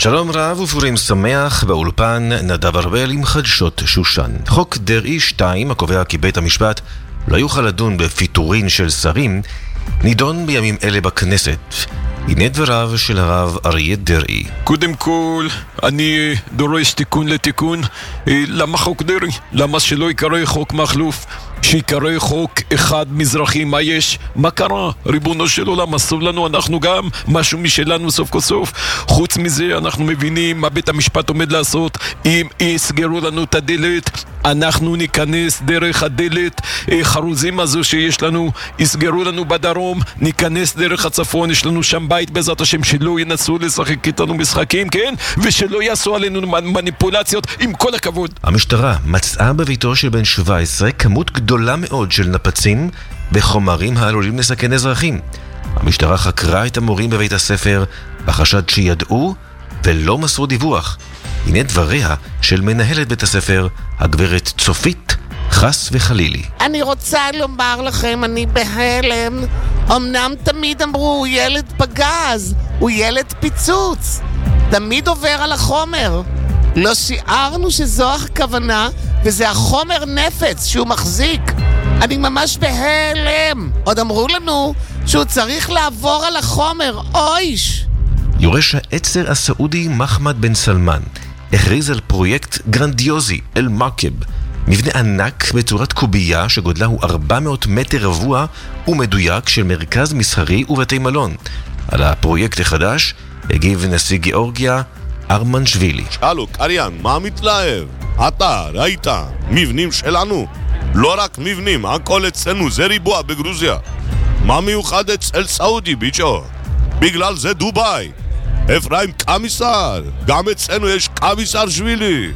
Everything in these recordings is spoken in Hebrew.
שלום רב ופורים שמח, באולפן נדב ארבל עם חדשות שושן. חוק דרעי 2 הקובע כי בית המשפט לא יוכל לדון בפיטורין של שרים נידון בימים אלה בכנסת. הנה דבריו של הרב אריה דרעי. קודם כל, אני דורש תיקון לתיקון. למה חוק דרעי? למה שלא יקרא חוק מחלוף? שיקרא חוק אחד מזרחי. מה יש? מה קרה? ריבונו של עולם, אסור לנו, אנחנו גם משהו משלנו סוף כל סוף. חוץ מזה, אנחנו מבינים מה בית המשפט עומד לעשות. אם יסגרו לנו את הדלת, אנחנו ניכנס דרך הדלת חרוזים הזו שיש לנו, יסגרו לנו בדרום, ניכנס דרך הצפון, יש לנו שם בית בעזרת השם, שלא ינסו לשחק איתנו משחקים, כן? ושלא יעשו עלינו מניפולציות, עם כל הכבוד. המשטרה מצאה בביתו של בן 17 כמות גדולה מאוד של נפצים בחומרים העלולים לסכן אזרחים. המשטרה חקרה את המורים בבית הספר בחשד שידעו ולא מסרו דיווח. הנה דבריה של מנהלת בית הספר, הגברת צופית חס וחלילי. אני רוצה לומר לכם, אני בהלם. אמנם תמיד אמרו, הוא ילד פגז, הוא ילד פיצוץ, תמיד עובר על החומר. לא שיערנו שזו הכוונה, וזה החומר נפץ שהוא מחזיק. אני ממש בהלם. עוד אמרו לנו שהוא צריך לעבור על החומר. אויש. יורש העצר הסעודי מחמד בן סלמן הכריז על פרויקט גרנדיוזי, אל-מקב, מבנה ענק בצורת קובייה שגודלה הוא 400 מטר רבוע ומדויק של מרכז מסחרי ובתי מלון. על הפרויקט החדש הגיב נשיא גיאורגיה ארמנשווילי. שלום, קריין, מה מתלהב? אתה ראית מבנים שלנו? לא רק מבנים, הכל אצלנו, זה ריבוע בגרוזיה. מה מיוחד אצל סעודי, ביצ'ו? בגלל זה דוביי. אפרים קמיסר, גם אצלנו יש קמיסר שבילי.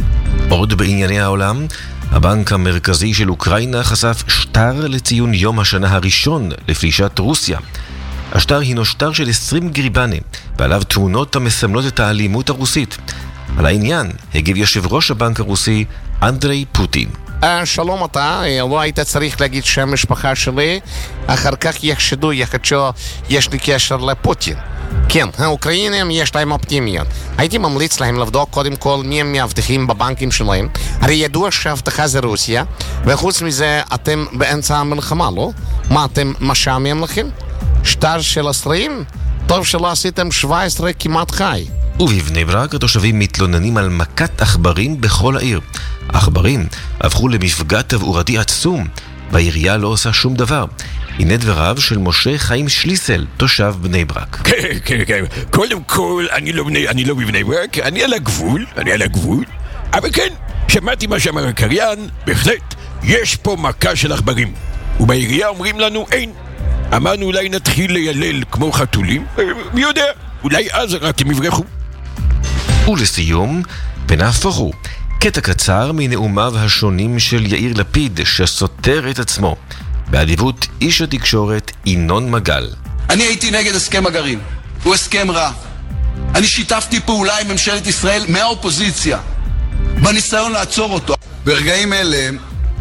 עוד בענייני העולם, הבנק המרכזי של אוקראינה חשף שטר לציון יום השנה הראשון לפלישת רוסיה. השטר הינו שטר של 20 גריבני, ועליו תמונות המסמלות את האלימות הרוסית. על העניין הגיב יושב ראש הבנק הרוסי אנדרי פוטין. שלום אתה, לא היית צריך להגיד שם משפחה שלי, אחר כך יחשדו, יחשדו, יש לי קשר לפוטין. כן, האוקראינים יש להם אופטימיות. הייתי ממליץ להם לבדוק קודם כל מי הם מאבטחים בבנקים שלהם. הרי ידוע שהאבטחה זה רוסיה, וחוץ מזה אתם באמצע המלחמה, לא? מה, אתם משעמם לכם? שטר של 20? טוב שלא עשיתם 17 כמעט חי. ובבני ברק התושבים מתלוננים על מכת עכברים בכל העיר. העכברים הפכו למפגע תברואתי עצום, והעירייה לא עושה שום דבר. הנה דבריו של משה חיים שליסל, תושב בני ברק. כן. קודם כל, אני לא בבני ברק, אני על הגבול. אבל כן, שמעתי מה שאמר הקריין, בהחלט, יש פה מכה של עכברים. ובעירייה אומרים לנו אין. אמרנו אולי נתחיל לילל כמו חתולים, מי יודע, אולי אז רק הם יברחו. ולסיום, ונהפוך הוא, קטע קצר מנאומיו השונים של יאיר לפיד שסותר את עצמו. באדיבות איש התקשורת ינון מגל. אני הייתי נגד הסכם הגרעין, הוא הסכם רע. אני שיתפתי פעולה עם ממשלת ישראל מהאופוזיציה בניסיון לעצור אותו. ברגעים אלה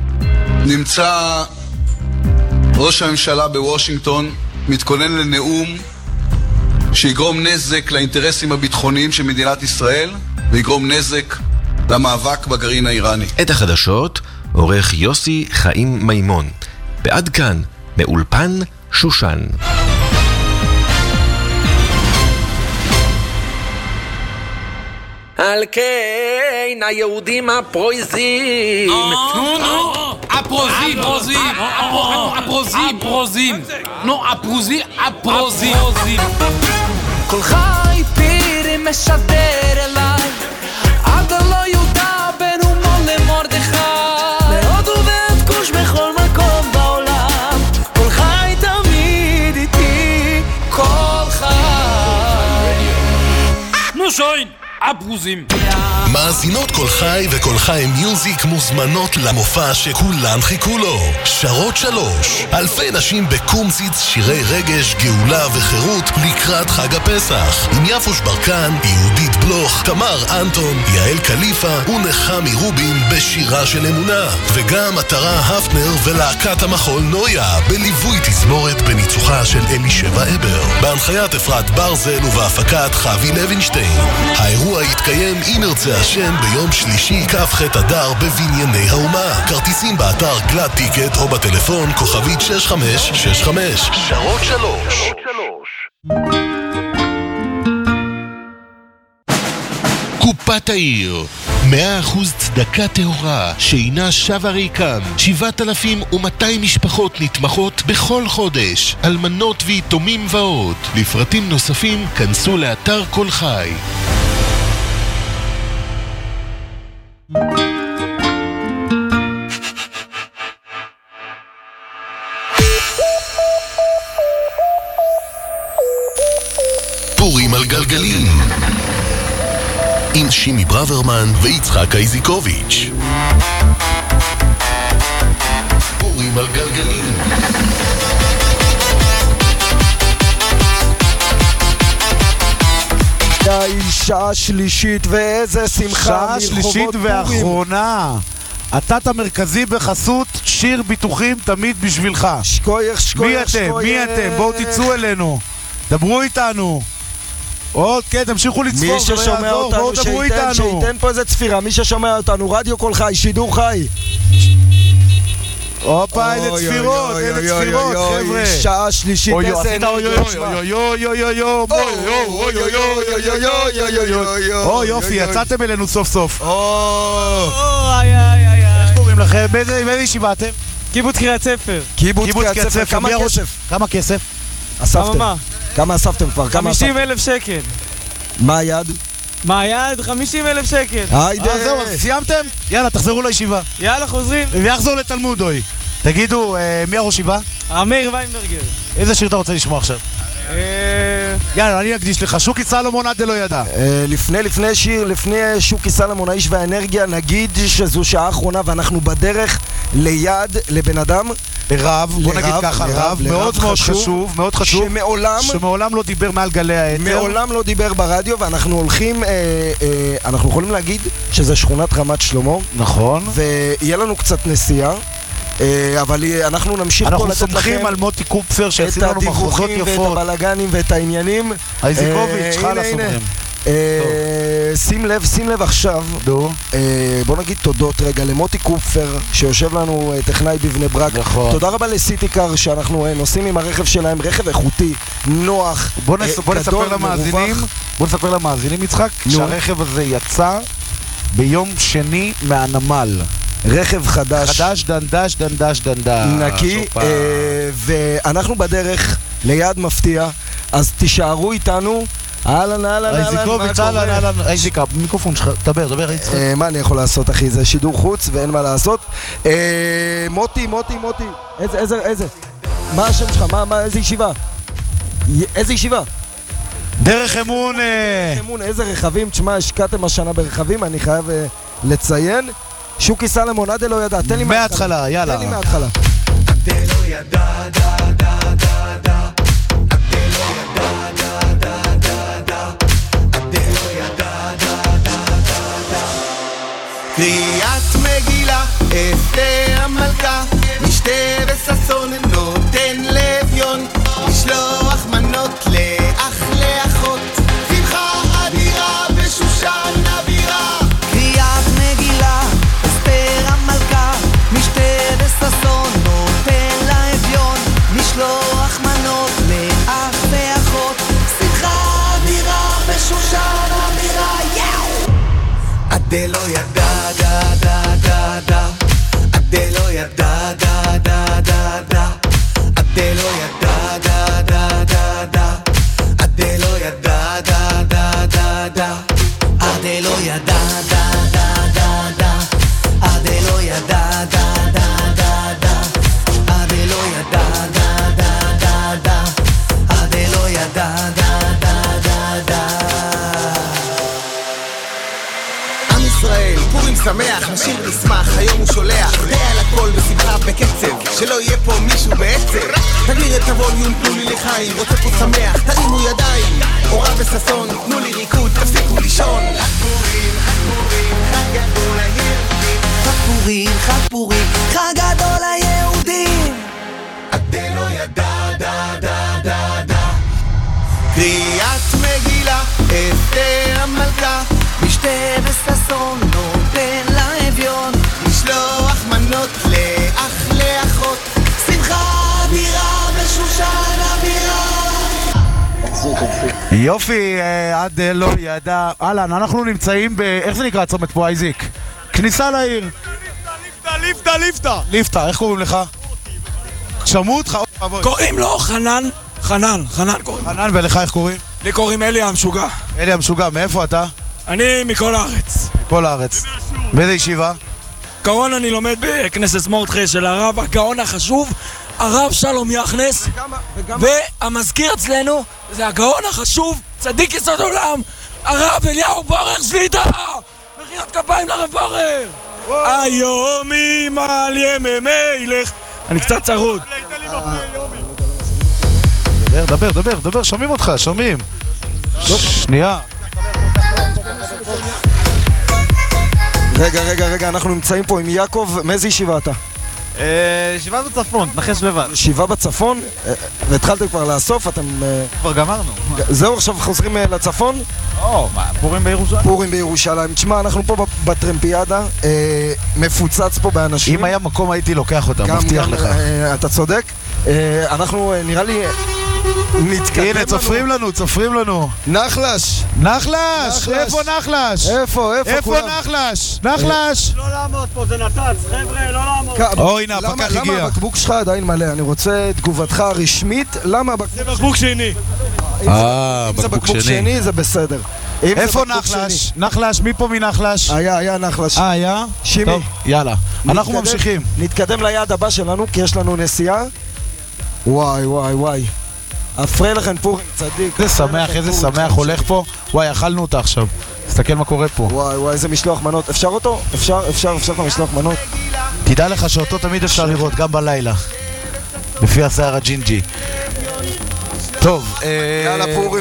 נמצא ראש הממשלה בוושינגטון, מתכונן לנאום שיגרום נזק לאינטרסים הביטחוניים של מדינת ישראל ויגרום נזק למאבק בגרעין האיראני. את החדשות עורך יוסי חיים מימון. ועד כאן, מאולפן שושן. על כן היהודים הפרויזים הפרוזים כל חי פירי משדר אליי עד לא יהודה בין הומון למורדכי מאוד עובד כוש בכל מקום בעולם כל חי תמיד איתי כל חי נו שוין הפרוזים מאזינות כל חי וכל חי מיוזיק מוזמנות למופע שכולן חיכו לו. שרות 3. אלפי נשים בקומציץ, שירי רגש, גאולה וחירות לקראת חג הפסח. עם יפוש ברקן, יהודית בלוך, תמר אנטון, יעל קליפה ונחמי רובין בשירה של אמונה. וגם מטרה הפנר ולהקת המחול נויה בליווי תזמורת בניצוחה של אלישבע אבר. בהנחיית אפרת ברזל ובהפקת חוי לוינשטיין. האירוע יתקיים אם ירצה השם ביום שלישי כ"ח אדר בבנייני האומה. כרטיסים באתר גלד טיקט או בטלפון כוכבית 6565. שרות 3. קופת העיר 100% צדקה טהורה שאינה שווה ריקם. 7,200 משפחות נתמכות בכל חודש, אלמנות ויתומים ועוד. לפרטים נוספים כנסו לאתר כל חי. פורים על גלגלים עם שימי ברוורמן ויצחק אייזיקוביץ'. פורים על גלגלים. שעה שלישית ואיזה שמחה. שעה שלישית ואחרונה. התת המרכזי בחסות שיר ביטוחים תמיד בשבילך. שקוייך. מי אתם? בואו תצאו אלינו, דברו איתנו. עוד כן, תמשיכו לצפור. מי ששומע אותנו שייתן פה איזה צפירה. מי ששומע אותנו, רדיו כל חי, שידור חי. הופה, איזה צפירות, חבר'ה. שעה שלישית. יופי, יצאתם אלינו סוף סוף. איך קוראים לכם? באיזה ישיבה אתם? קיבוץ קריית ספר. קיבוץ קריית ספר. כמה כסף? אספתם? כמה אספתם כבר? 50,000 שקל. מה היד? 50,000 שקל. זהו, סיימתם? יאללה, תחזרו לישיבה. יאללה, חוזרים. ויחזור לתלמוד, אוי. תגידו, מי הראש ישיבה? מאיר ויינברגר. איזה שיר אתה רוצה לשמוע עכשיו? יאללה, אני אקדיש לך. שוקי סלומון עד דלא ידע. לפני שוקי סלומון, האיש והאנרגיה, נגיד שזו שעה אחרונה ואנחנו בדרך ליד לבן אדם. לרב, בוא נגיד ככה, רב מאוד מאוד חשוב, שמעולם לא דיבר מעל גלי האתר, מעולם לא דיבר ברדיו, ואנחנו הולכים, אנחנו יכולים להגיד שזה שכונת רמת שלמה, נכון, ויהיה לנו קצת נסיעה, אבל אנחנו נמשיך פה לתת לכם, אנחנו סומכים על מוטי קופפר שישים לנו מחוזות יפות, ואת הבלגנים ואת העניינים. אייזיקוביץ', חלה סומכים. שים לב עכשיו, בוא נגיד תודות רגע למוטי קופפר שיושב לנו טכנאי בבני ברק. תודה רבה לסיטיקר שאנחנו נוסעים עם הרכב שלהם, רכב איכותי, נוח, גדול, מרווח. בוא נספר למאזינים, יצחק, שהרכב הזה יצא ביום שני מהנמל. רכב חדש, דנדש נקי, ואנחנו בדרך ליד מפתיע, אז תישארו איתנו. אהלן, אייזיקוביץ', אהלן, אייזיקה, מיקרופון שלך, דבר, יצחק. מה אני יכול לעשות, אחי? זה שידור חוץ ואין מה לעשות. מוטי, איזה? מה השם שלך? איזה ישיבה? איזה ישיבה? דרך אמון. איזה רכבים? תשמע, השקעתם השנה ברכבים, אני חייב לציין. שוקי סלומון, עד לא ידע, תן לי מההתחלה, יאללה. תן לי מההתחלה. עד לא ידע, קריאת מגילה, אסתר המלכה, משתה וששון נותן לביון, לשלוח מנות לאח לאחות, שמחה אדירה בשושן הבירה. קריאת מגילה, אסתר המלכה, משתה וששון נותן לביון, לשלוח מנות לאח לאחות, שמחה אדירה בשושן הבירה. עד לא ידע שמח, נשיר נשמח, היום הוא שולח די על הכל בשמחה בקצב, שלא יהיה פה מישהו בעצב. תגביר את הווליום, תנו לי לחיים, רוצה פה שמח, תרימו ידיים, אורה וששון, תנו לי ריקוד, תפסיקו לישון. חג פורים, חג גדול ליהודים. עד לא ידע, דה קריאת מגילה, אסתר המלכה, משתה וששון נותן לאביון, לשלוח מנות לאח לאחות, שמחה אדירה ושושן אבירה. יופי, עד לא ידע. אהלן, אנחנו נמצאים איך זה נקרא הצומת פה, אייזיק? כניסה לעיר. ליפטה, איך קוראים לך? שמעו אותך? קוראים לו חנן קוראים. חנן, ולך איך קוראים? לי קוראים אלי המשוגע. אלי המשוגע, מאיפה אתה? אני מכל הארץ. מכל הארץ. באיזה ישיבה? קרון אני לומד בכנסת מורדכי של הרב הגאון החשוב, הרב שלום יחנס, והמזכיר אצלנו זה הגאון החשוב, צדיק יסוד עולם, הרב אליהו בורר שליטה. מחיאות כפיים לרב בורר. היום על ימי מלך. אני קצת צרוד. דבר, שומעים אותך, שומעים. שנייה. רגע, אנחנו נמצאים פה עם יעקב, מאיזה ישיבה אתה? ישיבה בצפון, נחש לבד. ישיבה בצפון? והתחלתם כבר לאסוף, אתם... כבר גמרנו. זהו, עכשיו חוזרים לצפון? מה, פורים בירושלים? פורים בירושלים. תשמע, אנחנו פה בטרמפיאדה, מפוצץ פה באנשים. אם היה מקום הייתי לוקח אותם, מבטיח לך. אתה צודק. אנחנו, נראה לי... הנה, צופרים לנו. נחלש! איפה נחלש? איפה כולם? נחלש! לא לעמוד פה, זה נתץ, חבר'ה, לא לעמוד. הנה, הפקח הגיע. למה הבקבוק שלך עדיין מלא? אני רוצה תגובתך הרשמית. למה הבקבוק... זה בקבוק שני. אם זה בקבוק שני, זה בסדר. איפה נחלש? נחלש, מי פה מנחלש? היה נחלש. היה? שימי. טוב, יאללה. אנחנו ממשיכים. נתקדם ליעד הבא שלנו, כי יש לנו נסיעה. וואי. אפרי לכם פורים, צדיק. איזה שמח הולך פה. וואי, אכלנו אותה עכשיו. תסתכל מה קורה פה. וואי, איזה משלוח מנות. אפשר אותו? אפשר את המשלוח מנות. תדע לך שאותו תמיד אפשר לראות, גם בלילה. לפי השיער הג'ינג'י. טוב, יאללה, פורים.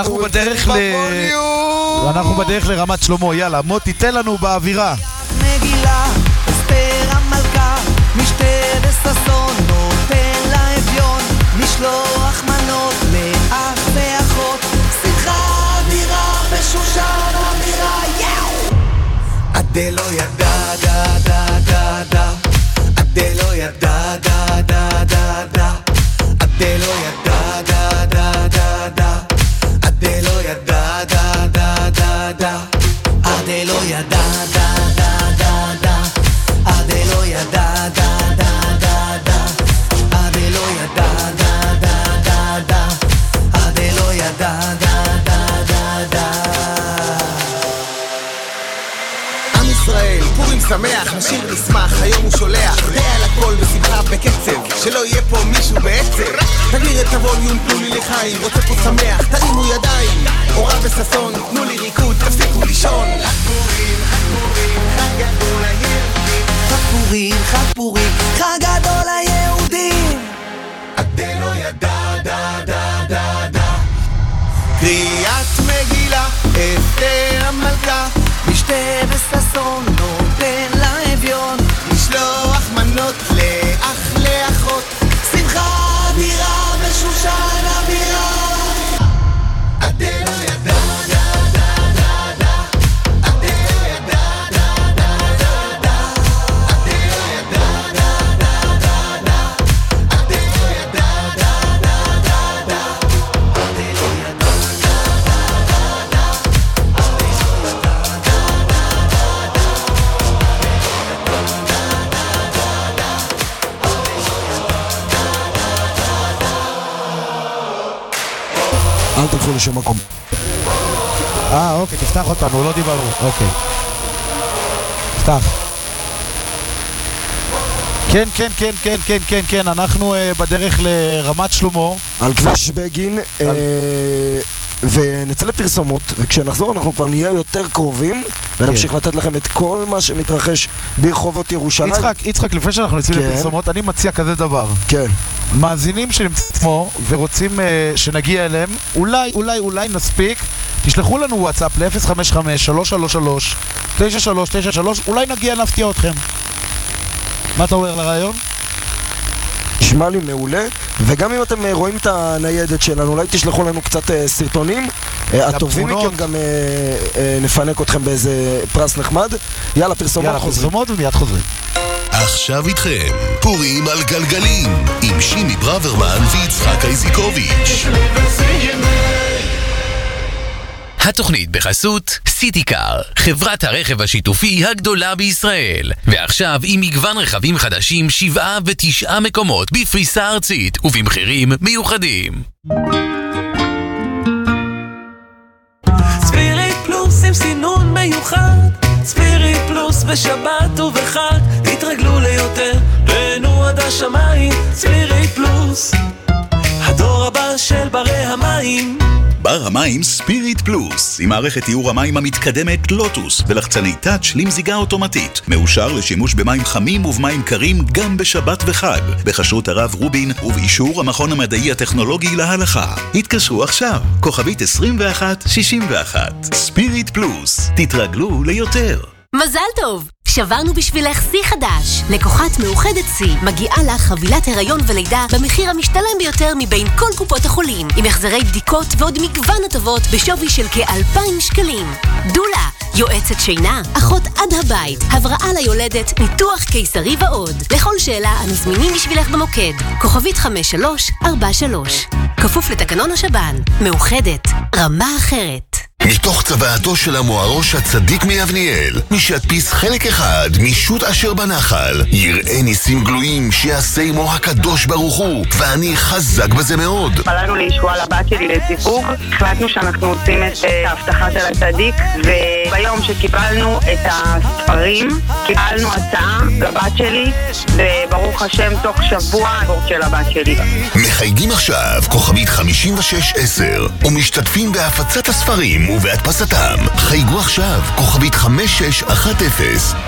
אנחנו בדרך לרמת שלמה. יאללה, מוטי, תן לנו באווירה. מגילה, אסתר המלכה, משתה וששון נותן לאביון, לשלוח מנות לאח ואחות, שמחה אדירה ושושן אבירה. עד לא ידע, עד לא ידע, עד לא ידע, עד לא ידע, עד לא ידע, עד לא ידע, עד לא ידע, עם ישראל, פורים שמח, נשיר נשמח, היום הוא שולח די על הכל בשמחה בקצב, שלא יהיה פה מישהו בעצב. תגביר את הווליום, תנו לי לחיים, רוצה פה שמח, תרימו ידיים, אורה וששון, תנו לי ריקוד, תפסיקו לישון. חג פורים, חג גדול ליהודים. עד לא ידע, קריאת מגילה, אסתר המלכה, משתה וששון נותן לאביון, לשלוח מנות לאח לאחות, שמחה אדירה ושושן אבירה. עד לא ידע, אל תלכו לשום מקום. אוקיי, תפתח אותנו, לא דיברנו. אוקיי. תפתח. כן, אנחנו בדרך לרמת שלמה. על כביש בגין. ונצא לפרסומות, וכשנחזור אנחנו כבר נהיה יותר קרובים, ונמשיך לתת לכם את כל מה שמתרחש ברחובות ירושלים. יצחק, לפני שאנחנו נצאים לפרסומות, אני מציע כזה דבר. כן. מאזינים שנמצאים פה ורוצים שנגיע אליהם, אולי נספיק, תשלחו לנו וואטסאפ ל-055-333-9393, אולי נגיע להפתיע אתכם. מה אתה אומר לרעיון? נשמע לי מעולה, וגם אם אתם רואים את הניידת שלנו, אולי תשלחו לנו קצת סרטונים, הטובים מכם גם נפנק אתכם באיזה פרס נחמד. יאללה, פרסומות ומיד חוזרים. עכשיו איתכם, פורים על גלגלים, עם שימי ברוורמן ויצחק איזיקוביץ'. התוכנית בחסות סיטיקר, חברת הרכב השיתופי הגדולה בישראל. ועכשיו עם מגוון רכבים חדשים, 7 ו9 מקומות בפריסה ארצית ובמחירים מיוחדים. ספיריט פלוס עם סינון מיוחד, ספיריט פלוס בשבת ובחג, תתרגלו ליותר, תהנו עד השמיים. ספיריט פלוס, הדור הבא של ברי המים. בר המים ספיריט פלוס, עם מערכת תיאור המים המתקדמת לוטוס ולחצני טאץ' למזיגה אוטומטית, מאושר לשימוש במים חמים ובמים קרים גם בשבת וחג, בחסות הרב רובין ובאישור המכון המדעי הטכנולוגי להלכה. התקשרו עכשיו, כוכבית 2161. ספיריט פלוס, תתרגלו ליותר. מזל טוב! שברנו בשבילך שיא חדש. לקוחת מאוחדת שיא מגיעה לך חבילת הריון ולידה במחיר המשתלם ביותר מבין כל קופות החולים, עם החזרי בדיקות ועוד מגוון הטבות בשווי של כ2,000 שקלים. דולה, יועצת שינה, אחות עד הבית, הבראה ליולדת, ניתוח קיסרי ועוד. לכל שאלה אנו זמינים בשבילך במוקד, כוכבית 5343. כפוף לתקנון השב"ן. מאוחדת, רמה אחרת. מתוך צוואתו של המוארוש הצדיק מיבניאל, מי שידפיס חלק אחד משוט אשר בנחל, יראה ניסים גלויים שיעשה עמו הקדוש ברוך הוא, ואני חזק בזה מאוד. פלנו לישוע לבת שלי לסיפור, החלטנו שאנחנו עושים את ההבטחה של הצדיק, וביום שקיבלנו את הספרים, קיבלנו הצעה לבת שלי, וברוך השם תוך שבוע הבורט של הבת שלי. מחייגים עכשיו כוכבית 5610 ומשתתפים בהפצת הספרים ובהדפסתם. חייגו עכשיו כוכבית 5610.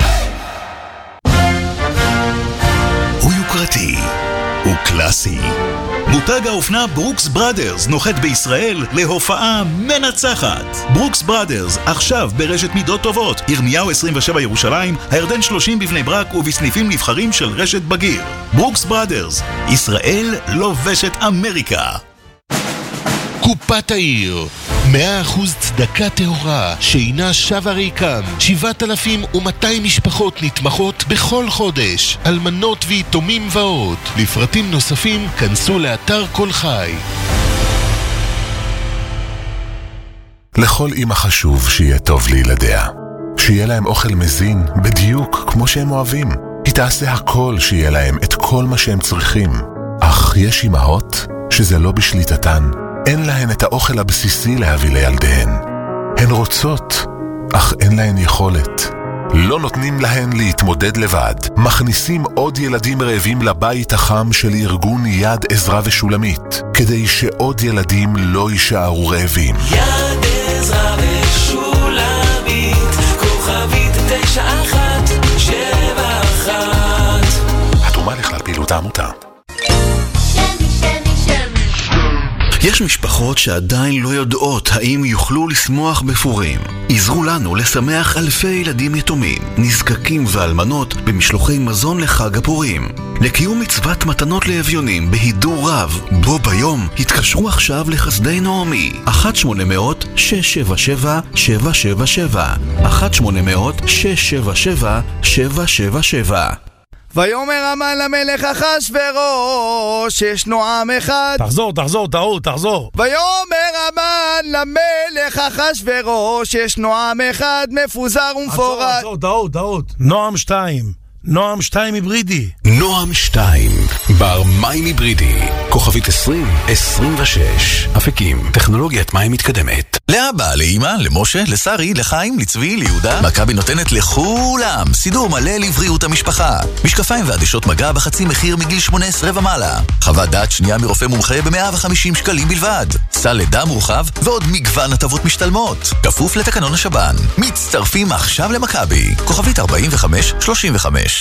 הוא יוקרתי, הוא קלאסי. מותג האופנה ברוקס בראדרס נוחת בישראל להופעה מנצחת. ברוקס בראדרס עכשיו ברשת מידות טובות, ירמיהו 27 ירושלים, הירדן 30 בבני ברק ובסניפים נבחרים של רשת בגיר. ברוקס בראדרס, ישראל לובשת אמריקה. קופת העיר, 100% צדקה טהורה שאינה שווה ריקם. 7,200 משפחות נתמכות בכל חודש, אלמנות ויתומים ועוד. לפרטים נוספים כנסו לאתר כל חי. לכל אמא חשוב שיהיה טוב לילדיה, שיהיה להם אוכל מזין בדיוק כמו שהם אוהבים. היא תעשה הכל שיהיה להם את כל מה שהם צריכים. אך יש אמהות שזה לא בשליטתן, אין להן את האוכל הבסיסי להביא לילדיהן. הן רוצות, אך אין להן יכולת. לא נותנים להן להתמודד לבד. מכניסים עוד ילדים רעבים לבית החם של ארגון יד עזרה ושולמית, כדי שעוד ילדים לא יישארו רעבים. יד עזרה ושולמית, כוכבית 9171. התרומה לכלל פעילות העמותה. יש משפחות שעדיין לא יודעות האם יוכלו לשמוח בפורים. עזרו לנו לשמח אלפי ילדים יתומים, נזקקים ואלמנות במשלוחי מזון לחג הפורים. לקיום מצוות מתנות לאביונים בהידור רב, בו ביום התקשרו עכשיו לחסדי נעמי 1-800-677-777 1-800-677-777. ויאמר המן למלך אחשוורוש, ישנו עם אחד. תחזור. ויאמר המן למלך אחשוורוש, ישנו עם אחד מפוזר ומפורד. טעות. נועם 2 היברידי. נועם 2 בר מים היברידי, כוכבית 2026, אפיקים, טכנולוגיית מים מתקדמת. לאבא, לאמא, למשה, לשרי, לחיים, לצבי, ליהודה, מכבי נותנת לכולם סידור מלא לבריאות המשפחה. משקפיים ועדשות מגע בחצי מחיר מגיל 18 ומעלה. חוות דעת שנייה מרופא מומחה ב-150 שקלים בלבד. סל לידה מורחב ועוד מגוון הטבות משתלמות. כפוף לתקנון השב"ן. מצטרפים עכשיו למכבי. כוכבית 4535.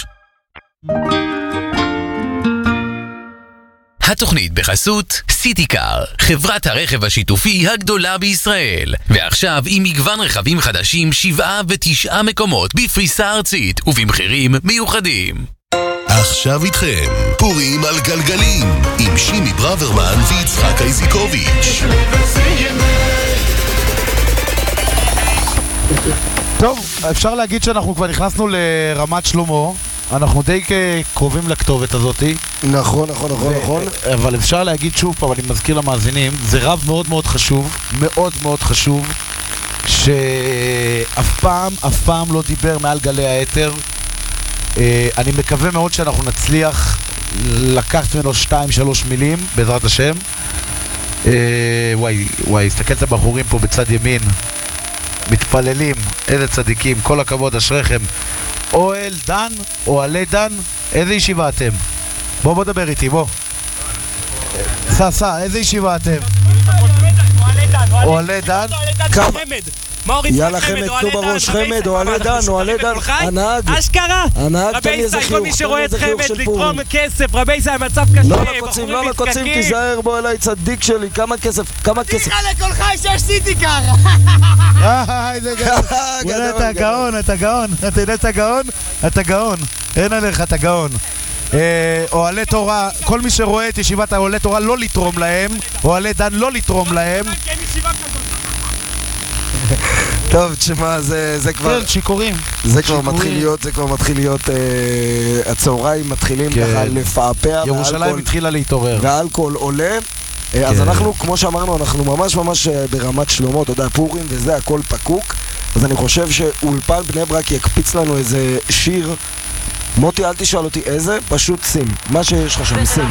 התוכנית בחסות סיטיקר, חברת הרכב השיתופי הגדולה בישראל. ועכשיו עם מגוון רכבים חדשים, 7 ו9 מקומות בפריסה ארצית ובמחירים מיוחדים. עכשיו איתכם, פורים על גלגלים, עם שימי ברוורמן ויצחק איזיקוביץ'. טוב, אפשר להגיד שאנחנו כבר נכנסנו לרמת שלמה. אנחנו די קרובים לכתובת הזאת. נכון. אבל אפשר להגיד שוב פעם, אני מזכיר למאזינים, זה רב מאוד מאוד חשוב, מאוד מאוד חשוב, שאף פעם לא דיבר מעל גלי האתר. אני מקווה מאוד שאנחנו נצליח לקחת ממנו 2-3 מילים, בעזרת השם. וואי, הסתכל את הבחורים פה בצד ימין, מתפללים, איזה צדיקים, כל הכבוד, אשריכם. אוהל דן, אוהלי דן, איזה ישיבה אתם? בוא דבר איתי, בוא. סע, איזה ישיבה אתם? אוהלי דן? יאללה חמד, תנו בראש, חמד, אוהלי דן, הנהג. אשכרה! הנהג תן לי איזה חיוך, כל מי שרואה את חמד לתרום כסף, רבי זה המצב קשה. לא מקוצים, תיזהר, בוא אליי צדיק שלי, כמה כסף? תיכה לכל חי שיש סיטיקר! אתה גאון, אין עליך, אתה גאון. אוהלי תורה, כל מי שרואה את ישיבת אוהלי תורה לא לתרום להם, אוהלי דן לא לתרום להם. טוב, תשמע, זה כבר... כן, שיקורים. זה כבר מתחיל להיות, הצהריים מתחילים ככה לפעפע. ירושלים התחילה להתעורר. והאלכוהול עולה. אז אנחנו, כמו שאמרנו, אנחנו ממש ברמת שלמה, אתה יודע, פורים וזה, הכל פקוק. אז אני חושב שאולפן בני ברק יקפיץ לנו איזה שיר. מוטי, אל תשאל אותי איזה, פשוט שים. מה שיש לך שם, שים.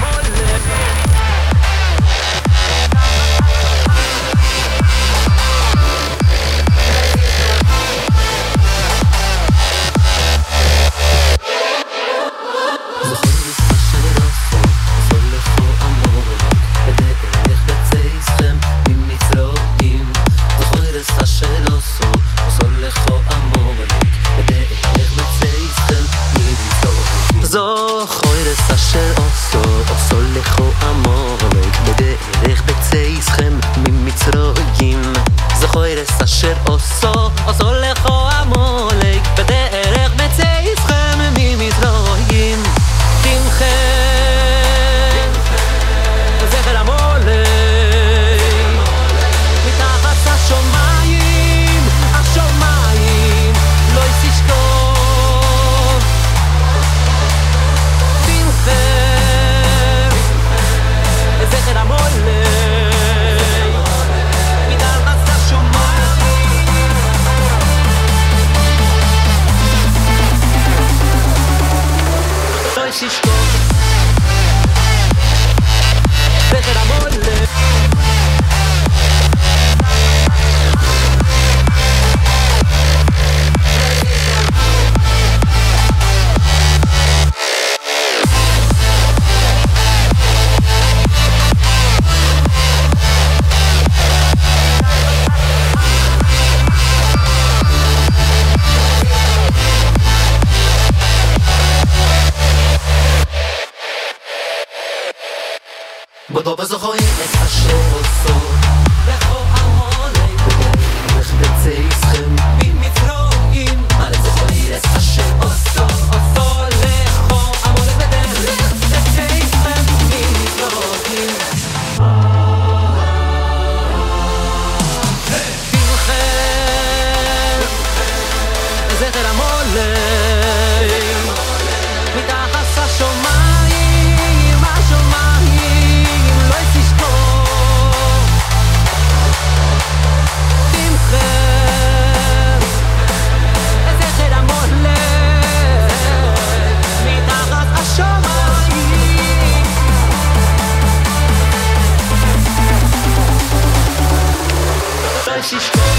שישכח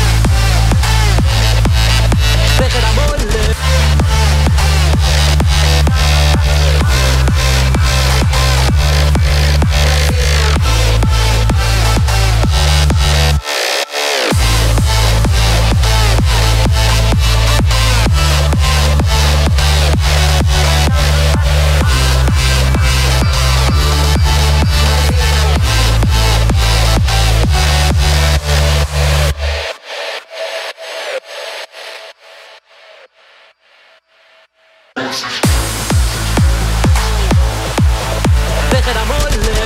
זכר המולך זכר המולך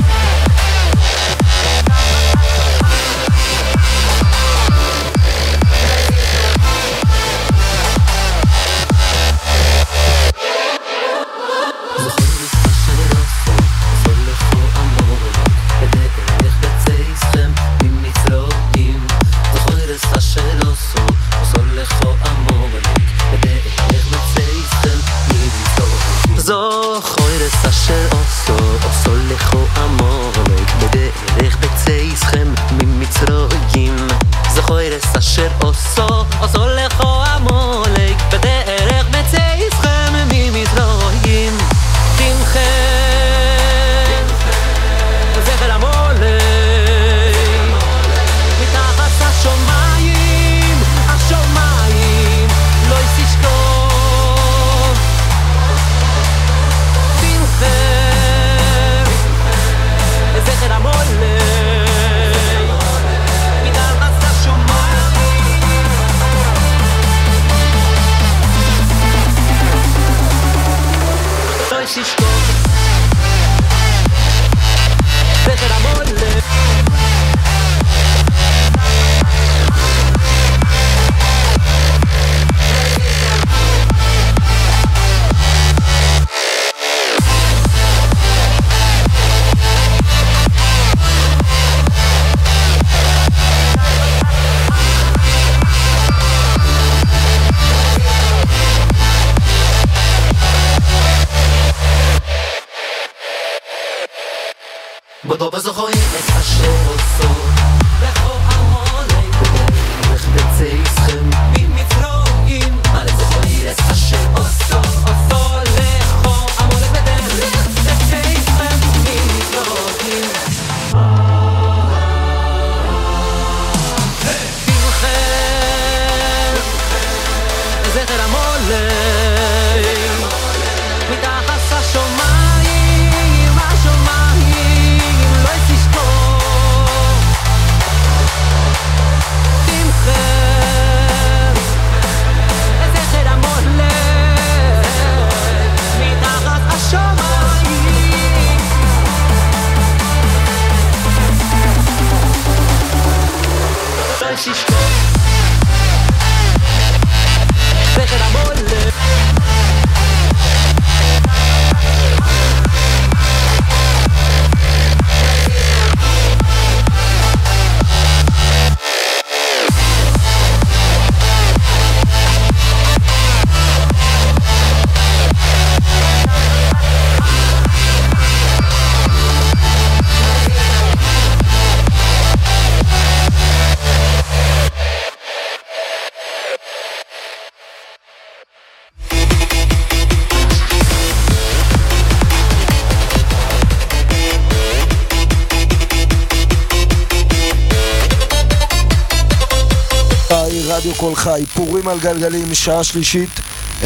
רדיו קול חי, פורים על גלגלים, שעה שלישית.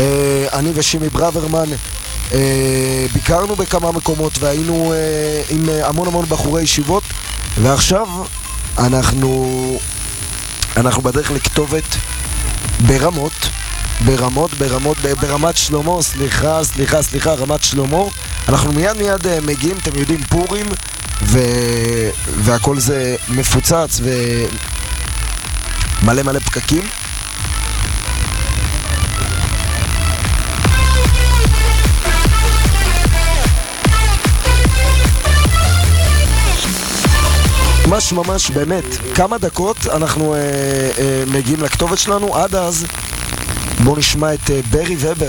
אני ושימי ברוורמן ביקרנו בכמה מקומות והיינו עם המון בחורי ישיבות, ועכשיו אנחנו בדרך לכתובת ברמת שלמה, סליחה, רמת שלמה. אנחנו מיד מגיעים, אתם יודעים, פורים והכל זה מפוצץ ומלא פקקים. ממש באמת, כמה דקות אנחנו מגיעים לכתובת שלנו. עד אז בואו נשמע את ברי ובר.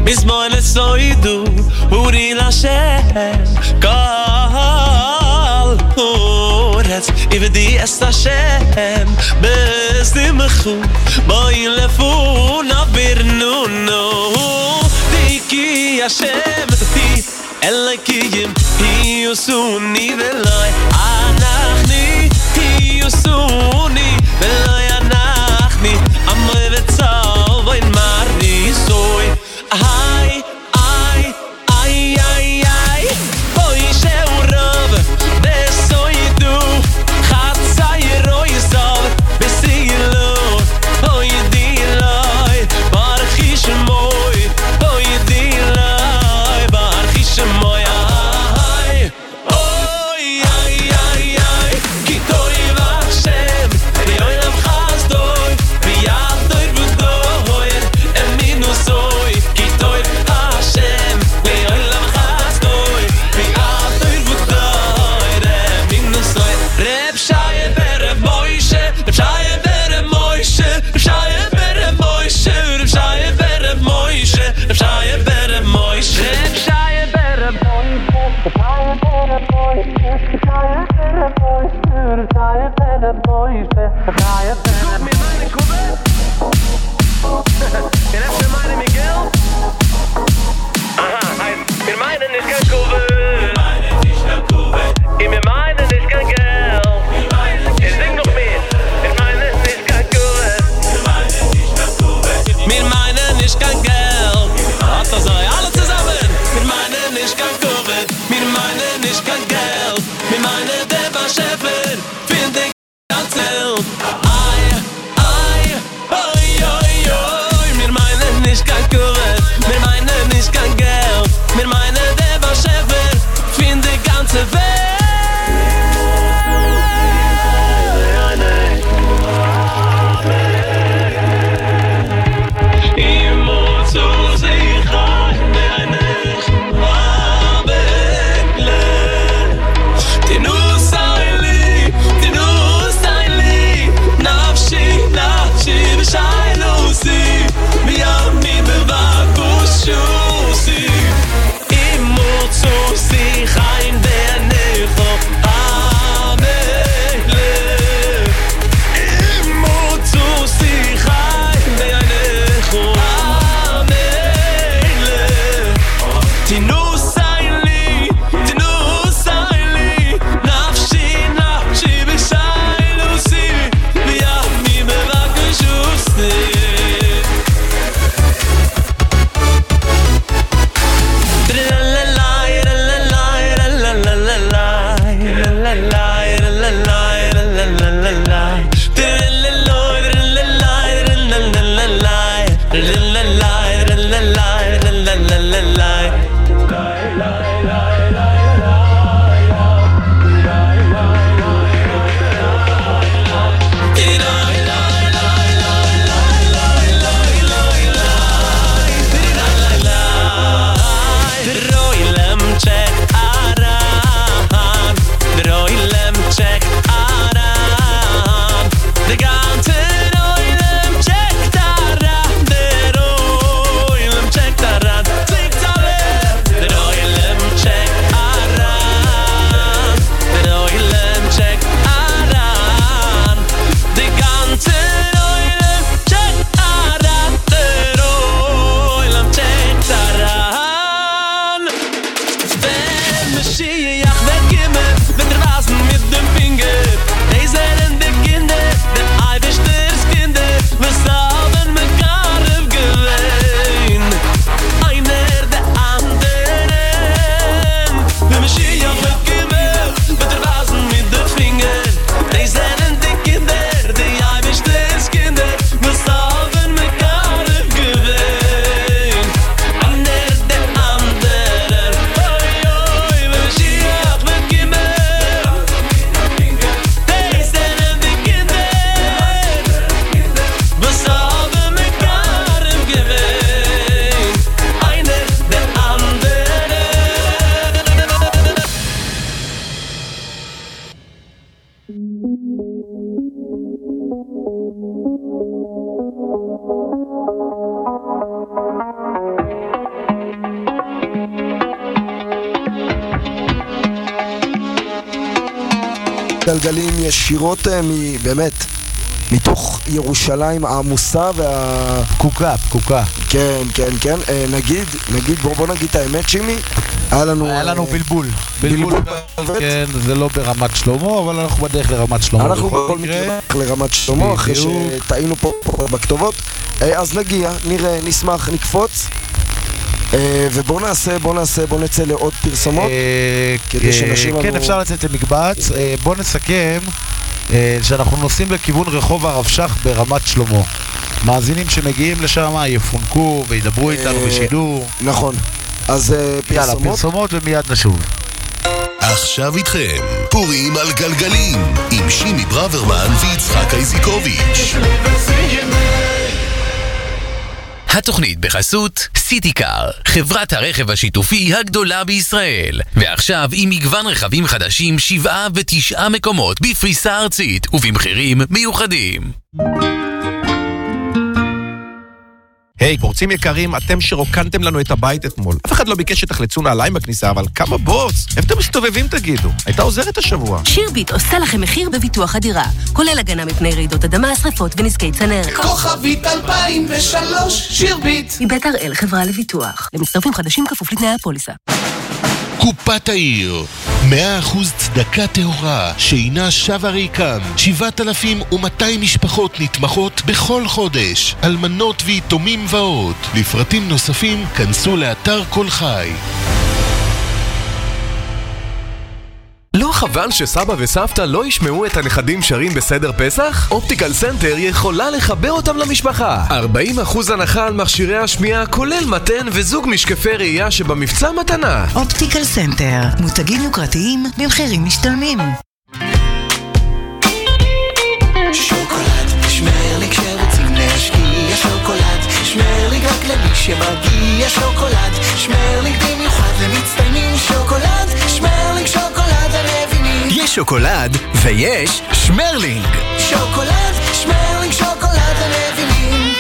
מזמון לסוידו אורי לשם כל אורץ עבדי אס השם בסמכו בואי לפון אבירנונו דיקי השם די אלוקים היוסוני ולוי אנחנו היוסוני ולוי אנחנו אמרי וצל ואין מרי סוי איי איי איי איי איי בואי שאורב בסוי דו חצי רוי סוב בסילו בואי דילוי ברכי שמוי בואי דילוי ברכי שמוי איי אוי איי איי איי כי טוי ושם ויוי למחז טוי ויד טוי ודוי אמינו סוי כי טוי השם ויוי למחז טוי ויד טוי ודוי אמינו סוי רב שיה ברב מוישה רב שיה ברב מוישה רב שיה ברב מוישה רב שיה ברב מוישה רב שיה ברב מוישה רב שיה ברב הגלגלים ישירות באמת מתוך ירושלים העמוסה פקוקה. כן. נגיד, בוא נגיד את האמת, שימי. היה לנו בלבול. כן, זה לא ברמת שלמה, אבל אנחנו בדרך לרמת שלמה. אנחנו בכל מקרה לרמת שלמה, אחרי שטעינו פה בכתובות. אז נגיע, נראה, נשמח, נקפוץ. ובוא נצא לעוד פרסומות. כן, אפשר לצאת למקבץ. בוא נסכם שאנחנו נוסעים לכיוון רחוב הרב שך ברמת שלמה. מאזינים שמגיעים לשם יפונקו וידברו איתנו בשידור. נכון. אז יאללה, פרסומות ומיד נשוב. עכשיו איתכם, פורים על גלגלים, עם שימי ברוורמן ויצחק איזיקוביץ'. התוכנית בחסות סיטיקר, חברת הרכב השיתופי הגדולה בישראל. ועכשיו עם מגוון רכבים חדשים, 7 ו9 מקומות בפריסה ארצית ובמחירים מיוחדים. היי, פורצים יקרים, אתם שרוקנתם לנו את הבית אתמול. אף אחד לא ביקש שתחלצו נעליים בכניסה, אבל כמה בוס? איפה אתם מסתובבים תגידו? הייתה עוזרת השבוע. שירביט עושה לכם מחיר בביטוח הדירה, כולל הגנה מפני רעידות אדמה, שריפות ונזקי צנרת. כוכבית 2003, שירביט. מבית הראל חברה לביטוח. למצטרפים חדשים כפוף לתנאי הפוליסה. קופת העיר, 100% צדקה טהורה, שהינה שווה ריקם, 7,200 משפחות נתמכות בכל חודש, אלמנות ויתומים ועוד. לפרטים נוספים, כנסו לאתר כל חי. לא חבל שסבא וסבתא לא ישמעו את הנכדים שרים בסדר פסח? אופטיקל סנטר יכולה לחבר אותם למשפחה. 40% הנחה על מכשירי השמיעה, כולל מתן וזוג משקפי ראייה שבמבצע מתנה. אופטיקל סנטר, מותגים יוקרתיים במחירים משתלמים. שוקולד, שמר לי כשרוצים להשקיע. שוקולד, שמר לי רק למי שמגיע. שוקולד, שמר לי במיוחד למצטיינים. שוקולד, שמר לי שוקולד. יש שוקולד ויש שמרלינג. שוקולד, שמרלינג, שוקולד הנבינים.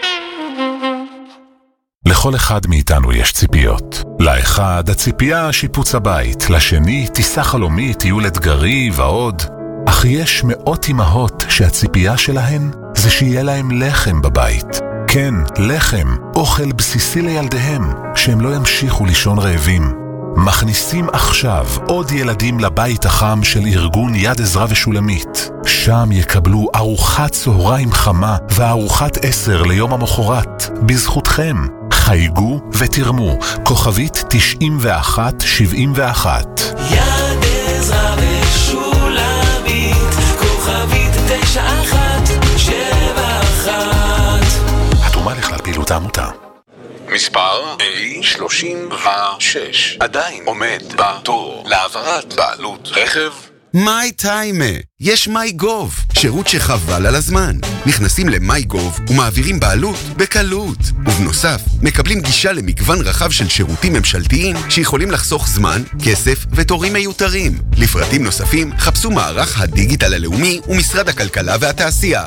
לכל אחד מאיתנו יש ציפיות. לאחד הציפייה שיפוץ הבית, לשני טיסה חלומית, טיול אתגרי ועוד. אך יש מאות אמהות שהציפייה שלהן זה שיהיה להם לחם בבית. כן, לחם, אוכל בסיסי לילדיהם, שהם לא ימשיכו לישון רעבים. מכניסים עכשיו עוד ילדים לבית החם של ארגון יד עזרא ושולמית. שם יקבלו ארוחת צהריים חמה וארוחת 10 ליום המחרת. בזכותכם. חייגו ותרמו. כוכבית 9171. יד עזרא ושולמית, כוכבית 9171. התרומה לכלל פעילות העמותה. מספר A36 עדיין עומד בתור להעברת בעלות רכב. מיי טיימה, יש מיי גוב, שירות שחבל על הזמן. נכנסים למיי גוב ומעבירים בעלות בקלות. ובנוסף, מקבלים גישה למגוון רחב של שירותים ממשלתיים שיכולים לחסוך זמן, כסף ותורים מיותרים. לפרטים נוספים, חפשו מערך הדיגיטל הלאומי ומשרד הכלכלה והתעשייה.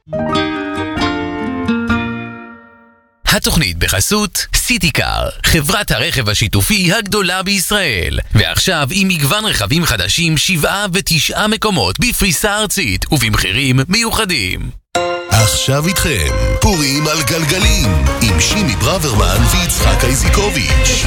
התוכנית בחסות סיטיקר, חברת הרכב השיתופי הגדולה בישראל. ועכשיו עם מגוון רכבים חדשים, 7 ו9 מקומות בפריסה ארצית ובמחירים מיוחדים. עכשיו איתכם, פורים על גלגלים, עם שימי ברוורמן ויצחק איזיקוביץ'.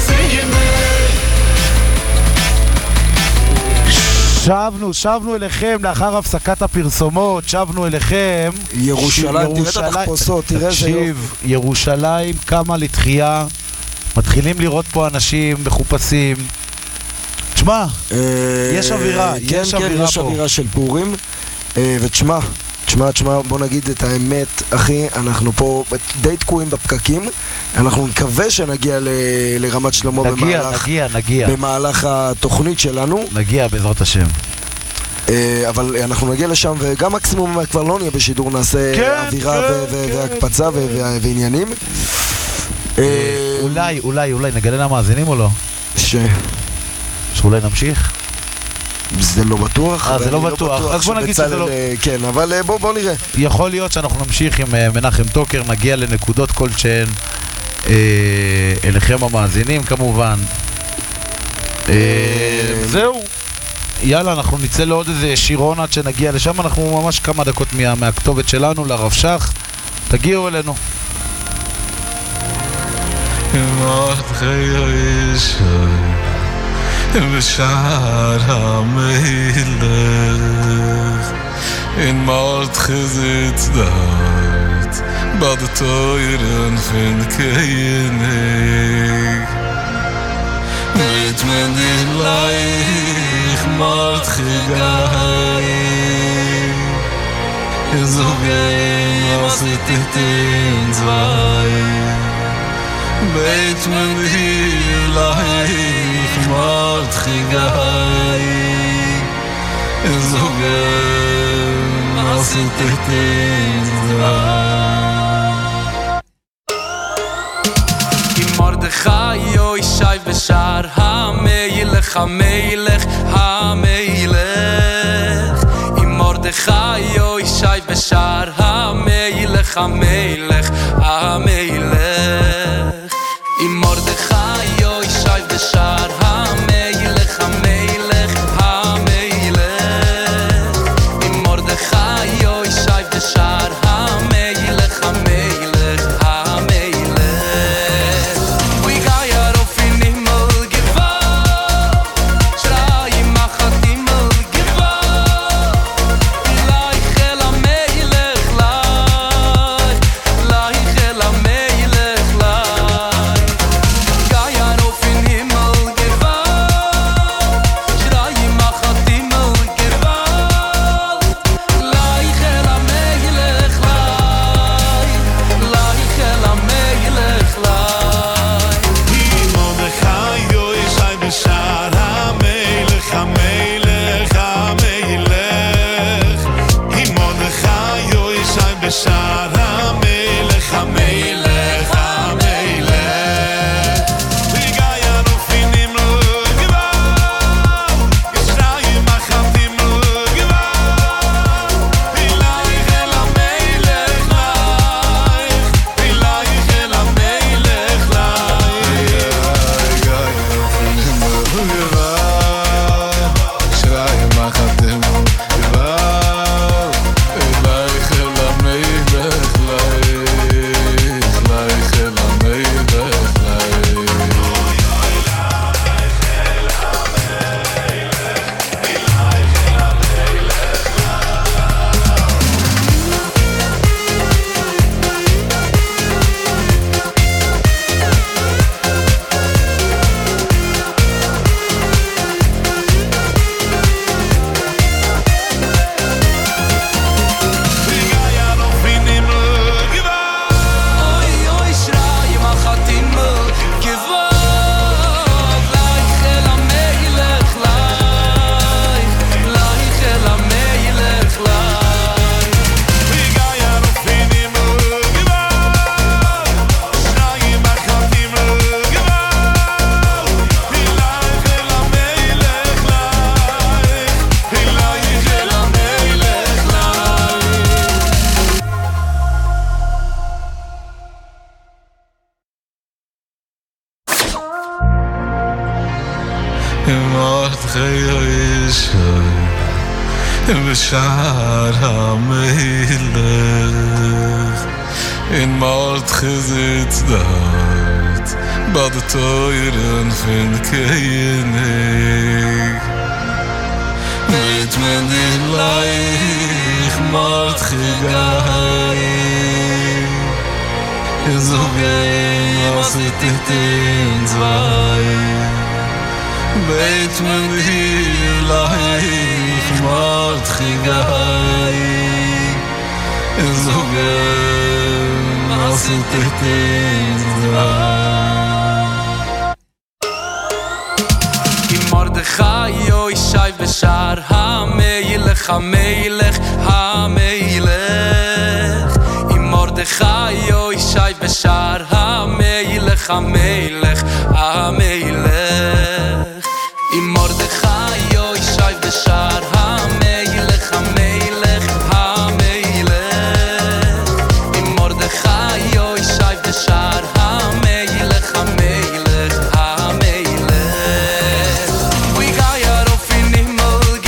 שבנו אליכם לאחר הפסקת הפרסומות, שבנו אליכם. ירושלים, תראה את התחפושות, תראה זה יום. ירושלים קמה לתחייה, מתחילים לראות פה אנשים מחופשים. תשמע, יש אווירה, יש אווירה פה. יש אווירה של פורים, ותשמע, בוא נגיד את האמת, אחי, אנחנו פה די תקועים בפקקים, אנחנו נקווה שנגיע לרמת שלמה במהלך התוכנית שלנו. נגיע בעזרת השם. אבל אנחנו נגיע לשם, וגם מקסימום כבר לא נהיה בשידור, נעשה אווירה והקפצה ועניינים. אולי נגלה למאזינים או לא? שאולי נמשיך? זה לא בטוח. זה לא בטוח. אז בוא נגיד שזה לא... כן, אבל בוא נראה. יכול להיות שאנחנו נמשיך עם מנחם טוקר, נגיע לנקודות כלשהן אליכם המאזינים כמובן. זהו. יאללה, אנחנו נצא לעוד איזה שירון עד שנגיע לשם, אנחנו ממש כמה דקות מהכתובת שלנו, לרב שח, תגיעו אלינו. בשער המלך in Mord gezitzt bei der teuren von König mit men die Leich Mord gegangen so gehen was it in zwei mit men die Leich Mord gegangen so gehen was it in Mordechai yoy shay beshar ha-melech ha-melech ha-melech Im Mordechai yoy shay beshar ha-melech ha-melech ha-melech Im Mordechai yoy shay beshar ha-melech ha-melech ha-melech Im Mordechai yoy shay beshar ha-melech ha-melech בשער המלך in Mord gezitzt bei der teuren von König mit men die Leich Mord gegangen so gehen was it in zwei mit men die Leich Mord gegangen so gehen was it in zwei Im Mordechai yoy shay beshar ha-melech ha-melech ha-melech Im Mordechai yoy shay beshar ha-melech ha-melech ha-melech Im Mordechai yoy shay beshar ha-melech ha-melech ha-melech Im Mordechai yoy shay beshar ha-melech ha-melech ha-melech We got your off in himmel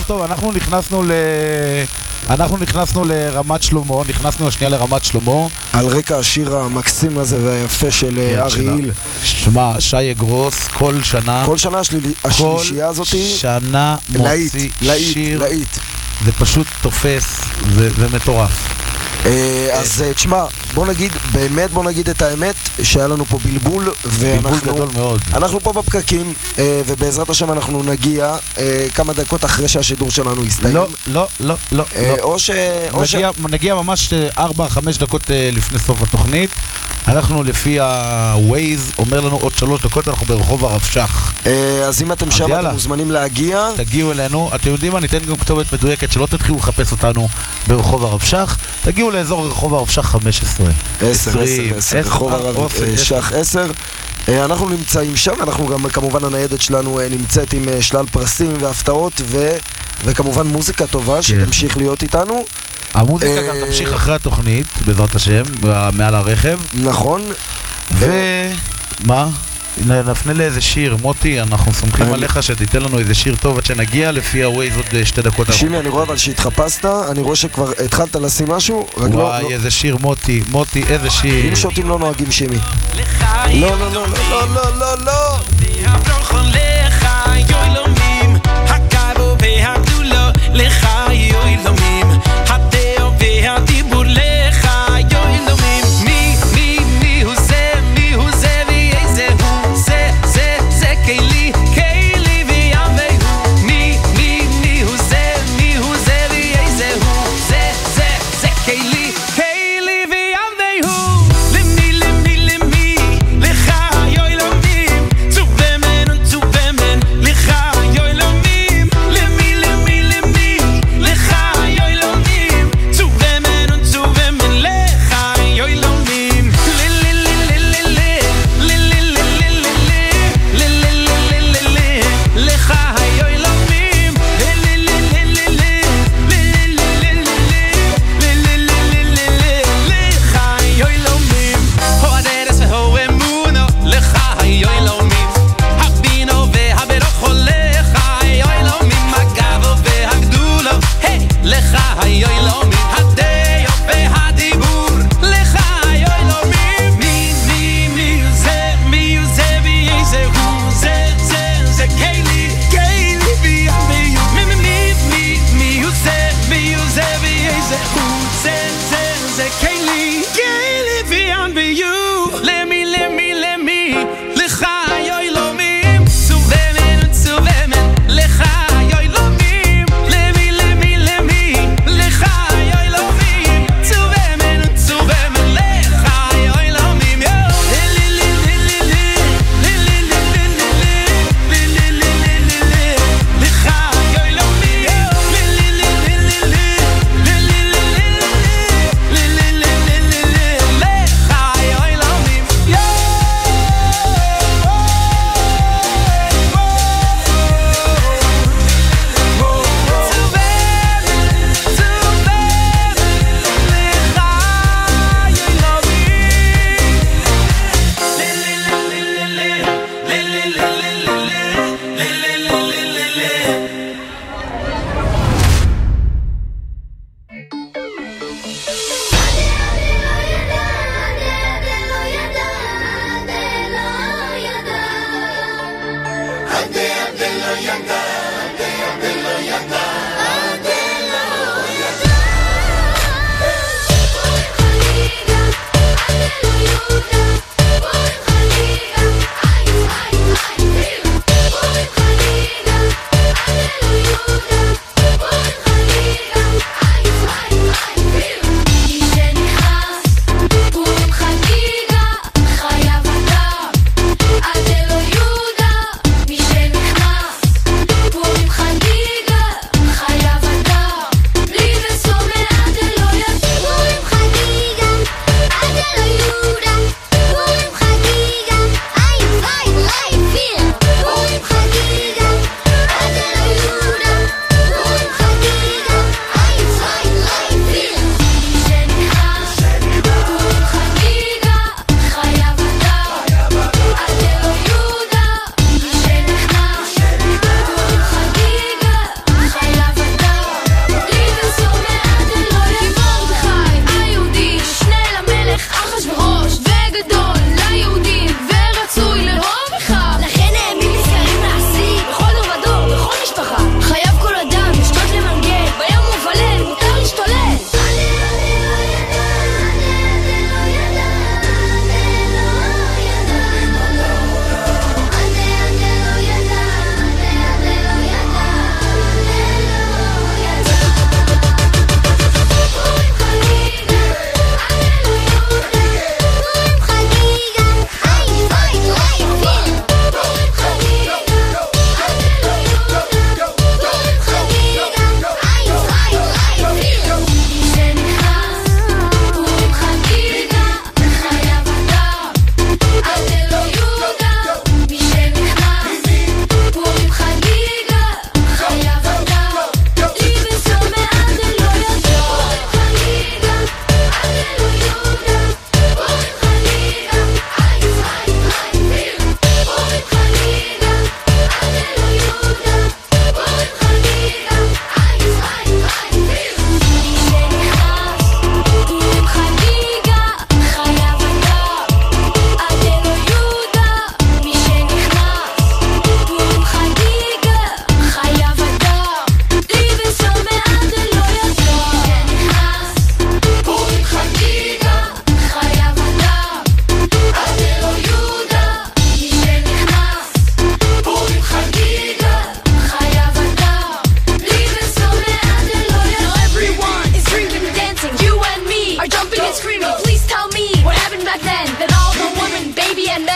טוב, אנחנו נכנסנו לרמת שלמה, נכנסנו השנייה לרמת שלמה. על רקע השיר המקסים הזה והיפה של אריאל. שמע, שי אגרוס, כל שנה השלישייה הזאת שנה מוציא שיר. להיט. זה פשוט תופס, זה מטורף. אז תשמע, בוא נגיד את האמת, שהיה לנו פה בלבול, בלבול גדול מאוד. אנחנו פה בפקקים, ובעזרת השם אנחנו נגיע כמה דקות אחרי שהשידור שלנו יסתיים. לא. נגיע ממש 4-5 דקות לפני סוף התוכנית. אנחנו לפי הווייז, אומר לנו עוד 3 דקות, אנחנו ברחוב הרב שך. אז אם אתם שם, אתם מוזמנים להגיע. תגיעו אלינו, אתם יודעים מה, ניתן גם כתובת מדויקת, שלא תתחילו לחפש אותנו ברחוב הרב שך. תגיעו לאזור רחוב הרב שך 15. 10, רחוב הרב שך 10. אנחנו נמצאים שם, אנחנו גם כמובן הניידת שלנו נמצאת עם שלל פרסים והפתעות וכמובן מוזיקה טובה שתמשיך להיות איתנו. המוזיקה גם תמשיך אחרי התוכנית, בעזרת השם, מעל הרכב. נכון. ומה? נפנה לאיזה שיר, מוטי, אנחנו סומכים עליך שתיתן לנו איזה שיר טוב עד שנגיע לפי הווייז עוד 2 דקות. שימי, אני רואה אבל שהתחפשת, אני רואה שכבר התחלת לשים משהו. וואי, איזה שיר, מוטי, איזה שיר. אם שותים לא נוהגים, שימי. לא. לך יוי לומים, התאו והדיבור לך יוי לומים. מי הוא זה ואיזה הוא, זה קיילי ויאמי הוא. מי הוא זה ואיזה הוא, זה קיילי ויאמי הוא. למי, לך יוי לומים, צובמן, לך יוי לומים.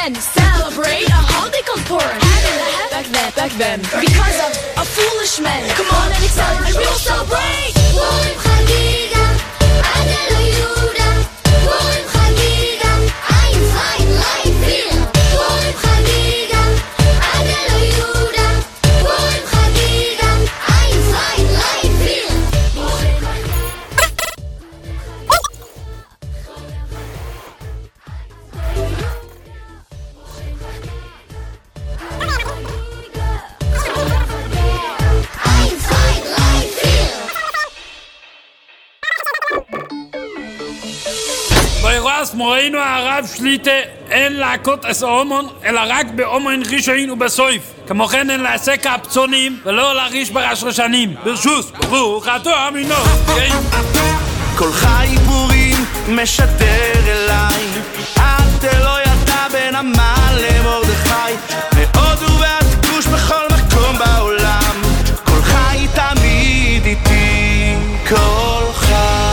and celebrate a holiday called Purim. Back then, because of a foolish man. Come on and celebrate, we'll celebrate. Purim Chagiga, Adelo Yehuda. Purim Chagiga, Ein Freien Leib wir. Purim Chagiga, Adelo Yehuda. Purim Chagiga, Ein Freien Leib wir. בירס מורנו הרב שליטה אין להכות את האומון אלא רק באומון ראשון ובסוף כמו כן אין לעשה קפצונים ולא להריש ברשרשנים ברשוס ברוך אתה אמינו כל חי פורים משדר אליי עד לא ידע בין המן למרדכי מהודו ועד כוש בכל מקום בעולם כל חי תמיד איתי כל חי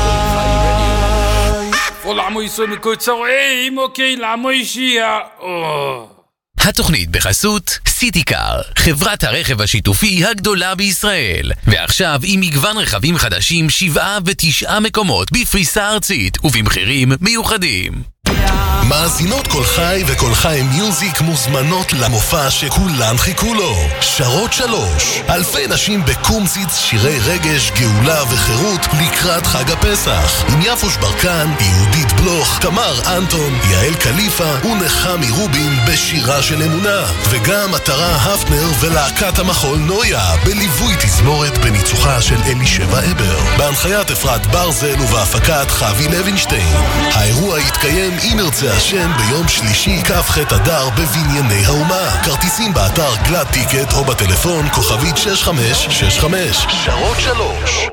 ולעמו יסוי מקוצרים אוקיי לעמו ישיע התוכנית בחסות סיטיקר, חברת הרכב השיתופי הגדולה בישראל. ועכשיו עם מגוון רכבים חדשים 7 ו9 מקומות בפריסה ארצית ובמחירים מיוחדים. מאזינות כל חי וכל חי מיוזיק מוזמנות למופע שכולן חיכו לו. שרות 3. אלפי נשים בקומציץ, שירי רגש, גאולה וחירות לקראת חג הפסח. עם יפוש ברקן, יהודית בלוך, תמר אנטון, יעל קליפה ונחמי רובין בשירה של אמונה. וגם מטרה הפנר ולהקת המחול נויה בליווי תזמורת בניצוחה של אלישבע אבר. בהנחיית אפרת ברזל ובהפקת חוי לוינשטיין. האירוע יתקיים אם ירצה השם ביום שלישי כ"ח אדר בבנייני האומה. כרטיסים באתר גלד טיקט או בטלפון כוכבית 6565. שרות 3.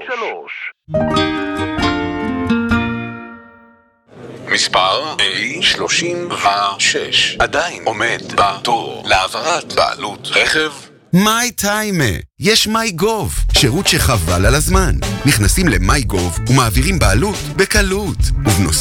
מספר A36 עדיין עומד בתור להעברת בעלות רכב. מיי טיימה, יש מיי גוב, שירות שחבל על הזמן. נכנסים למיי גוב ומעבירים בעלות בקלות. ובנוסף